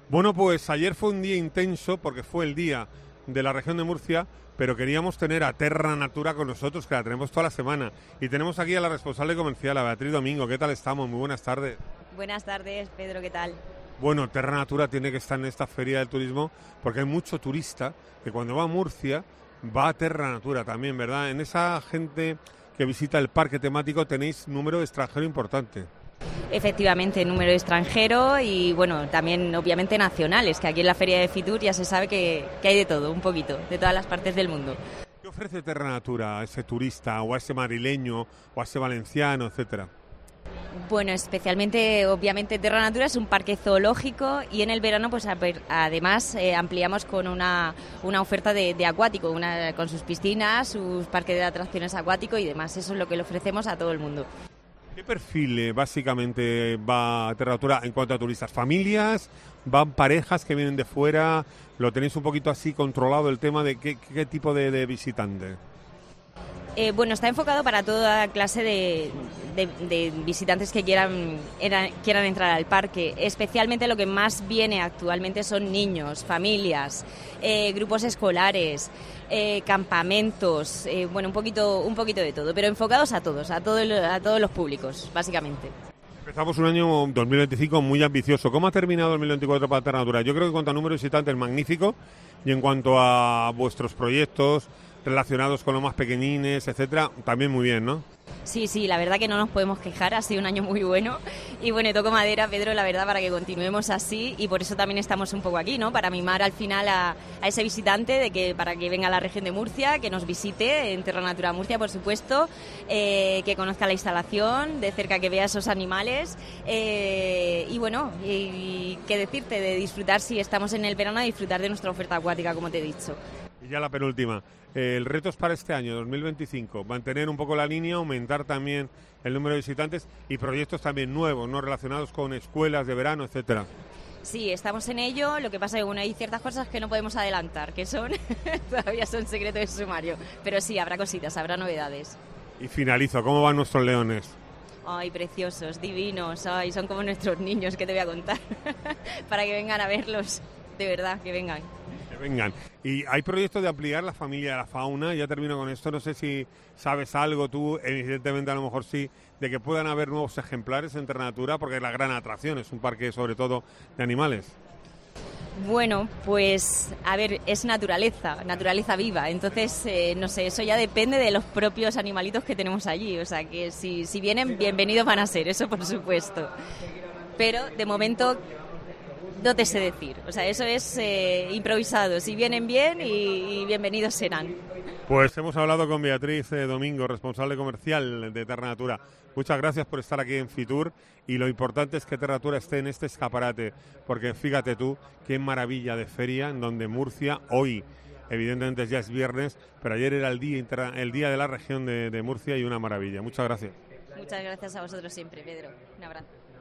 Bueno, pues ayer fue un día intenso porque fue el día de la región de Murcia, pero queríamos tener a Terra Natura con nosotros, que la tenemos toda la semana. Y tenemos aquí a la responsable comercial, a Beatriz Domingo. ¿Qué tal estamos? Muy buenas tardes. Buenas tardes, Pedro, ¿qué tal? Bueno, Terra Natura tiene que estar en esta feria del turismo porque hay mucho turista que cuando va a Murcia va a Terra Natura también, ¿verdad? En esa gente que visita el parque temático tenéis número de extranjero importante. Efectivamente, número extranjero y bueno, también obviamente nacionales, que aquí en la Feria de Fitur ya se sabe que hay de todo, un poquito, de todas las partes del mundo. ¿Qué ofrece Terra Natura a ese turista o a ese madrileño o a ese valenciano, etcétera? Bueno, especialmente, obviamente, Terra Natura es un parque zoológico y en el verano, pues además ampliamos con una oferta de acuático, con sus piscinas, sus parques de atracciones acuáticos y demás. Eso es lo que le ofrecemos a todo el mundo. ¿Qué perfil básicamente va a Terra Natura en cuanto a turistas? ¿Familias? ¿Van parejas que vienen de fuera? ¿Lo tenéis un poquito así controlado el tema de qué tipo de visitante? Bueno, está enfocado para toda clase de visitantes que quieran entrar al parque. Especialmente lo que más viene actualmente son niños, familias, grupos escolares, campamentos, bueno, un poquito de todo, pero enfocados a todos los públicos, básicamente. Empezamos un año 2025 muy ambicioso. ¿Cómo ha terminado el 2024 para Terra Natura? Yo creo que en cuanto a número de visitantes, magnífico, y en cuanto a vuestros proyectos relacionados con los más pequeñines, etcétera, también muy bien, ¿no? Sí, la verdad que no nos podemos quejar, ha sido un año muy bueno y bueno, toco madera, Pedro, la verdad, para que continuemos así y por eso también estamos un poco aquí, ¿no? Para mimar al final a ese visitante para que venga a la región de Murcia, que nos visite en Terra Natura Murcia, por supuesto, que conozca la instalación, de cerca que vea esos animales y bueno, y qué decirte, de disfrutar, si estamos en el verano, disfrutar de nuestra oferta acuática, como te he dicho. Y ya la penúltima. El reto es para este año, 2025, mantener un poco la línea, aumentar también el número de visitantes y proyectos también nuevos, no relacionados con escuelas de verano, etcétera. Sí, estamos en ello, lo que pasa es que bueno, hay ciertas cosas que no podemos adelantar, que son todavía son secreto de sumario, pero sí, habrá cositas, habrá novedades. Y finalizo, ¿cómo van nuestros leones? Ay, preciosos, divinos, ay, son como nuestros niños, que te voy a contar, para que vengan a verlos, de verdad, que vengan. Vengan. Y hay proyectos de ampliar la familia de la fauna, ya termino con esto, no sé si sabes algo tú, evidentemente a lo mejor sí, de que puedan haber nuevos ejemplares en Terra Natura, porque es la gran atracción, es un parque sobre todo de animales. Bueno, pues a ver, es naturaleza viva, entonces no sé, eso ya depende de los propios animalitos que tenemos allí, o sea que si vienen, bienvenidos van a ser, eso por supuesto, pero de momento no te sé decir, o sea, eso es improvisado, si vienen bien y bienvenidos serán. Pues hemos hablado con Beatriz Domingo, responsable comercial de Terra Natura. Muchas gracias por estar aquí en Fitur y lo importante es que Terra Natura esté en este escaparate, porque fíjate tú qué maravilla de feria en donde Murcia hoy, evidentemente ya es viernes, pero ayer era el día de la región de Murcia y una maravilla. Muchas gracias. Muchas gracias a vosotros siempre, Pedro. Un abrazo.